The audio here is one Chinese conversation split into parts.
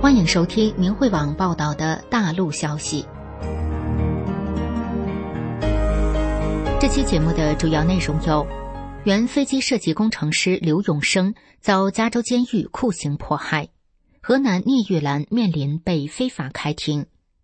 欢迎收听明慧网报道的大陆消息。这期节目的主要内容有：原飞机设计工程师刘永生遭加州监狱酷刑迫害；河南聂玉兰面临被非法开庭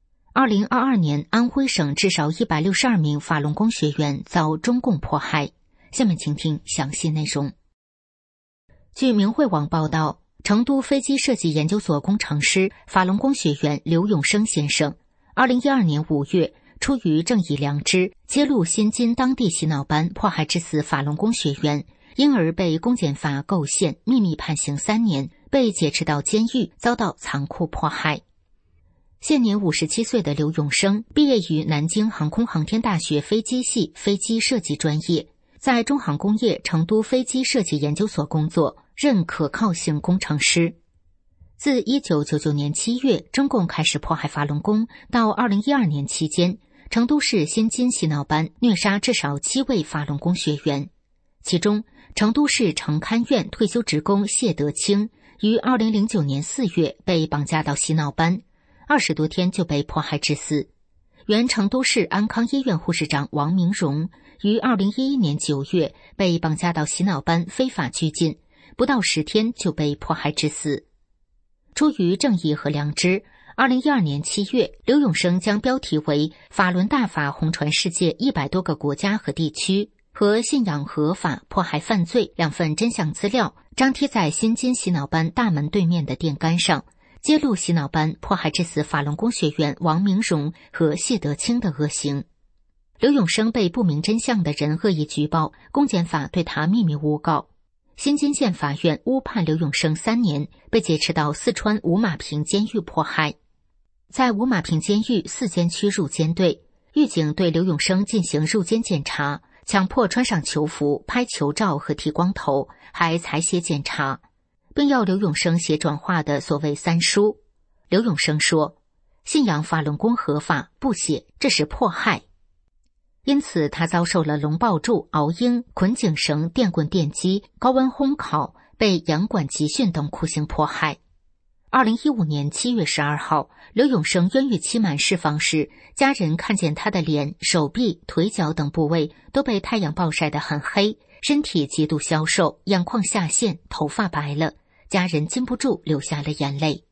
；2022年安徽省至少162名法轮功学员遭中共迫害。下面请听详细内容。据明慧网报道，成都飞机设计研究所工程师、法轮功学员刘永生先生2012年5月出于正义良知，揭露新津当地洗脑班迫害致死法轮功学员，因而被公检法构陷，秘密判刑3年，被解斥到监狱，遭到残酷迫害。现年57岁的刘永生毕业于南京航空航天大学飞机系飞机设计专业，在中航工业成都飞机设计研究所工作，任可靠性工程师。自1999年7月中共开始迫害法轮功到2012年期间，成都市新津洗脑班虐杀至少7位法轮功学员，其中成都市成勘院退休职工谢德清于2009年4月被绑架到洗脑班，20多天就被迫害致死。原成都市安康医院护士长王明荣于2011年9月被绑架到洗脑班非法拘禁，不到10天就被迫害致死。出于正义和良知，2012年7月，刘永生将标题为“法轮大法红传世界100多个国家和地区”和“信仰合法迫害犯罪”2份真相资料张贴在新津洗脑班大门对面的电杆上，揭露洗脑班迫害致死法轮功学员王明荣和谢德清的恶行。刘永生被不明真相的人恶意举报，公检法对他秘密诬告。新津县法院诬判刘永生3年，被解斥到四川五马坪监狱迫害。在五马坪监狱4监区入监队，狱警对刘永生进行入监检查，强迫穿上囚服、拍囚照和剃光头，还采血检查，并要刘永生写转化的所谓3书。刘永生说：“信仰法轮功合法，不写这是迫害。”因此他遭受了龙抱柱、熬鹰、捆颈绳、电棍电击、高温烘烤、被严管集训等酷刑迫害。2015年7月12号，刘永生冤狱期满释放时，家人看见他的脸、手臂、腿脚等部位都被太阳暴晒得很黑，身体极度消瘦，眼眶下陷，头发白了，家人禁不住流下了眼泪。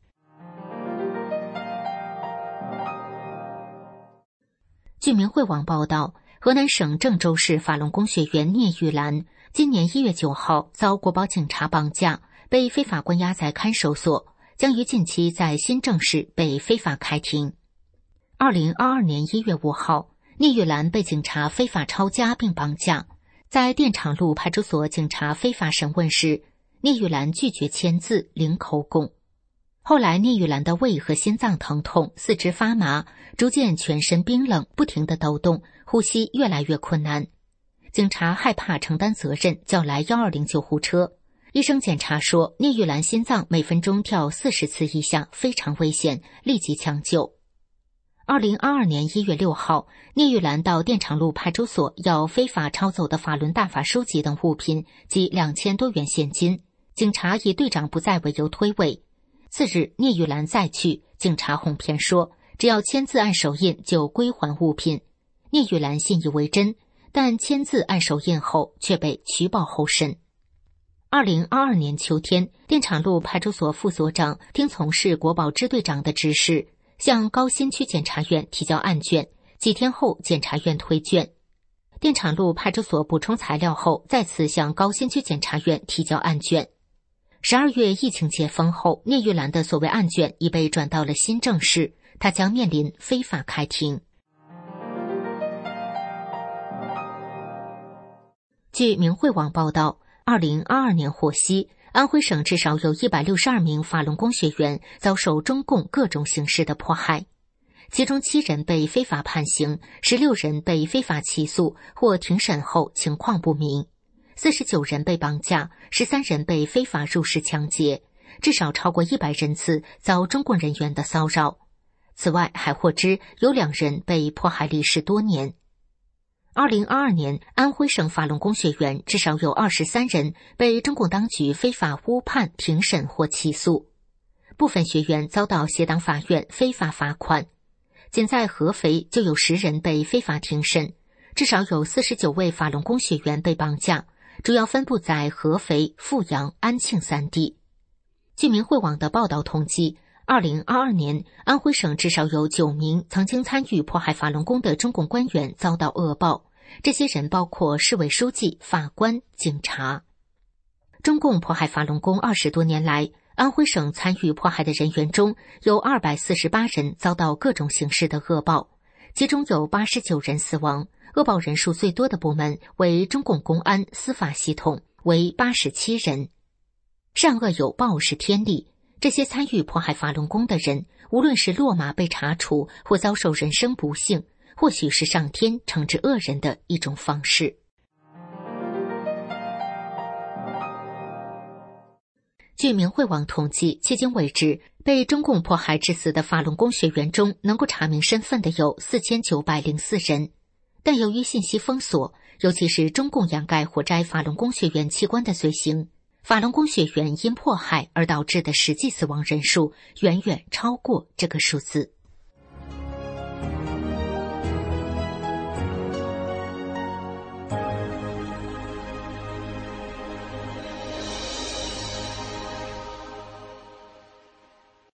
据明慧网报道，河南省郑州市法轮功学员聂玉兰今年1月9号遭国保警察绑架，被非法关押在看守所，将于近期在新郑市被非法开庭。2022年1月5号，聂玉兰被警察非法抄家并绑架，在电厂路派出所警察非法审问时，聂玉兰拒绝签字，零口供。后来聂玉兰的胃和心脏疼痛，四肢发麻，逐渐全身冰冷，不停地抖动，呼吸越来越困难。警察害怕承担责任，叫来120救护车。医生检查说，聂玉兰心脏每分钟跳40次以下，非常危险，立即抢救。2022年1月6号，聂玉兰到电厂路派出所要非法抄走的法轮大法书籍等物品及2000多元现金，警察以队长不在为由推诿。次日，聂玉兰再去，警察哄骗说只要签字按手印就归还物品。聂玉兰信以为真，但签字按手印后却被取保候审。2022年秋天，电厂路派出所副所长听从市国保支队长的指示，向高新区检察院提交案卷，几天后检察院推卷。电厂路派出所补充材料后，再次向高新区检察院提交案卷。12月疫情解封后，聂玉兰的所谓案卷已被转到了新郑市，她将面临非法开庭。据明慧网报道，2022年获悉，安徽省至少有162名法轮功学员遭受中共各种形式的迫害，其中7人被非法判刑，16人被非法起诉或庭审后情况不明，49人被绑架，13人被非法入室抢劫，至少超过100人次遭中共人员的骚扰。此外，还获知有2人被迫害离世多年。2022年，安徽省法轮功学员至少有23人被中共当局非法诬判、庭审或起诉。 部分学员遭到协党法院非法罚款。仅在合肥就有10人被非法庭审，至少有49位法轮功学员被绑架，主要分布在合肥、阜阳、安庆3地。据明慧网的报道统计，2022年安徽省至少有9名曾经参与迫害法轮功的中共官员遭到恶报，这些人包括市委书记、法官、警察。中共迫害法轮功20多年来，安徽省参与迫害的人员中有248人遭到各种形式的恶报，其中有89人死亡，恶报人数最多的部门为中共公安司法系统，为87人。善恶有报是天理，这些参与迫害法轮功的人，无论是落马被查处或遭受人生不幸，或许是上天惩治恶人的一种方式。据明慧网统计，迄今为止，被中共迫害致死的法轮功学员中，能够查明身份的有4904人。但由于信息封锁，尤其是中共掩盖活摘法轮功学员器官的罪行，法轮功学员因迫害而导致的实际死亡人数远远超过这个数字。